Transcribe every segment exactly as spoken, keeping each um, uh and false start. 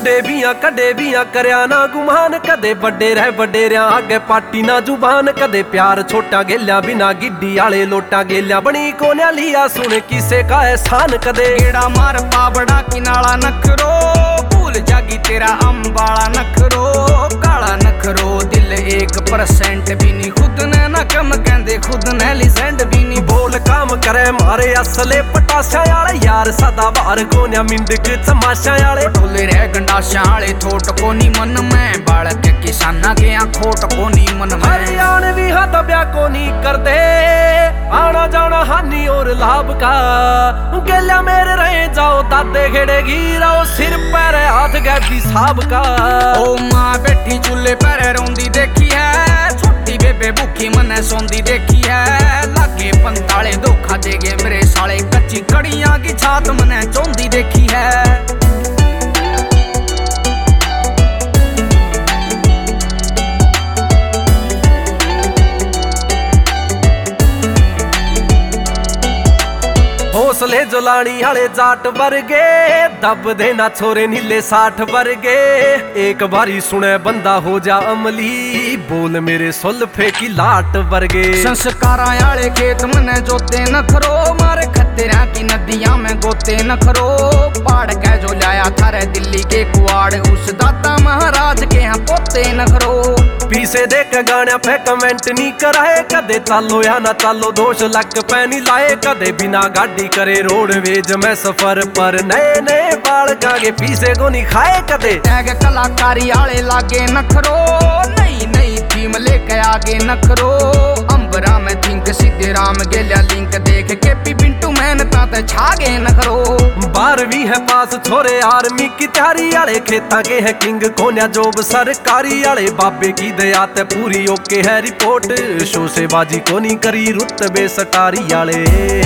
छुड़े बिया कदे बिया करया ना गुमान, कदे बड़े रह बडेरिया आगे पाटी ना जुबान, कदे प्यार छोटा गेल्या बिना गिड्डी आले लोटा गेल्या बनी कोन्या लिया सुन किसे का एहसान, कदे गेड़ा मार पाबड़ा किनाला नखरो भूल जागी तेरा अम्बाला नखरो, काला नखरो दिल एक परसेंट भी नहीं, खुद ने ना कम कहंदे खुद ने लिसेंट भी नहीं, बोल काम करे मारे असले पटाशा आले यार सदा बार कोन्या मिंडक तमाशा आले, टोले रह गंडाशा आले थोट को नी मन में, बालक किसाना के यहाँ खोट को नी मन में, हरियाण भी हाथ ब्या को नी कर दे आना जाना हानि और लाभ का, गेल्या मेरे रहे जाओ दादे घेड़े गिराओ सिर पैर हाथ गैबी साहब का, ओ माँ बैठी चूल्हे पर रोंदी देखी है, छोटी बेबे भूखी मने सोंदी देखी है, लागे पंताले धोखा देगे मेरे साले, कच्ची कड़ियां की छात मने चौंदी देखी है। हौसले जुलानी आले जाट वर्गे दब देना छोरे नीले साठ वर्गे, एक बारी सुने बंदा हो जा अमली बोल मेरे सुल्फे की लाट वर्गे, संस्कारा आले खेत मने जोते नखरो, मारे खतरा की नदियां में गोते नखरो, पाड़ के जो लाया थारे दिल्ली के कुआड़ उस दाता महाराज के यहाँ पोते नखरो, पीछे देख गाने पे कमेंट नहीं कराए, कदे चालो या ना चालो दोष लग पैनी लाए, कदे बिना गाड़ी करे रोडवेज में सफर पर नए नए बाल कागे पीछे को नहीं खाए, कदे टैग कलाकारी आले लागे नखरो, नई नई थीम लेके आगे नखरो, अंबरा में थिंक सीधे राम गेल्या लिंक देख के पी बिंटू मेहनता ते छागे नखरो, बारहवीं है पास छोरे आर्मी की तैयारी आले, खेता के है किंग कोन्या जॉब सरकारी आले, बाबे की दया ते पूरी ओके है रिपोर्ट, शो से बाजी को नहीं करी रुतबे सटारी आले।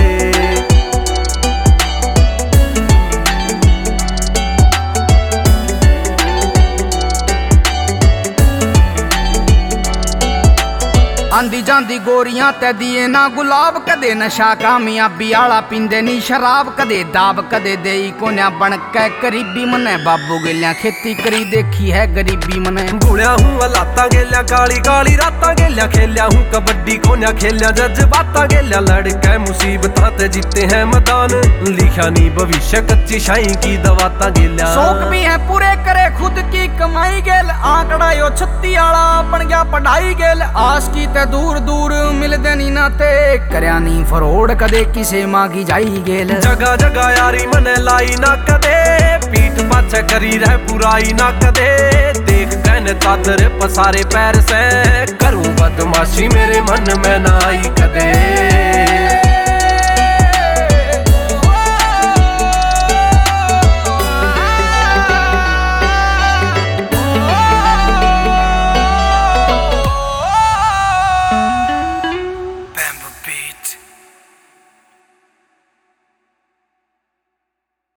आंदी जांदी गोरियां ते दिए ना गुलाब, कदे नशा कामयाबी आला पींदे नी शराब, कदे दाब कदे देई कोन्या बन के करीबी मने, बाबू गेल्या खेती करी देखी है गरीबी मने, गुड़िया हूँ लाता गेल्या काली काली राता गेल्या, खेलिया हूँ कबड्डी कोन्या खेलिया जज्बाता गेल्या, लड़के मुसीबत ते जीते हैं मैदान, लिखा नी भविष्य कच्ची शाही की दवाता गेल्या, शौक भी है पूरे करे खुद की कमाई गेल, आंकड़ा यो छत्ती आला बन गया पढ़ाई गेल, आस की ते दूर दूर मिलदे नी नाते, करया नी फरोड़ कदे किसे मांगी जाई गेल, जगह जगह यारी मने लाई ना कदे, पीठ पाछे करी रह बुराई ना कदे, देख कहने चादर पसारे पैर से, करूं बदमाशी मेरे मन में ना आई कदे।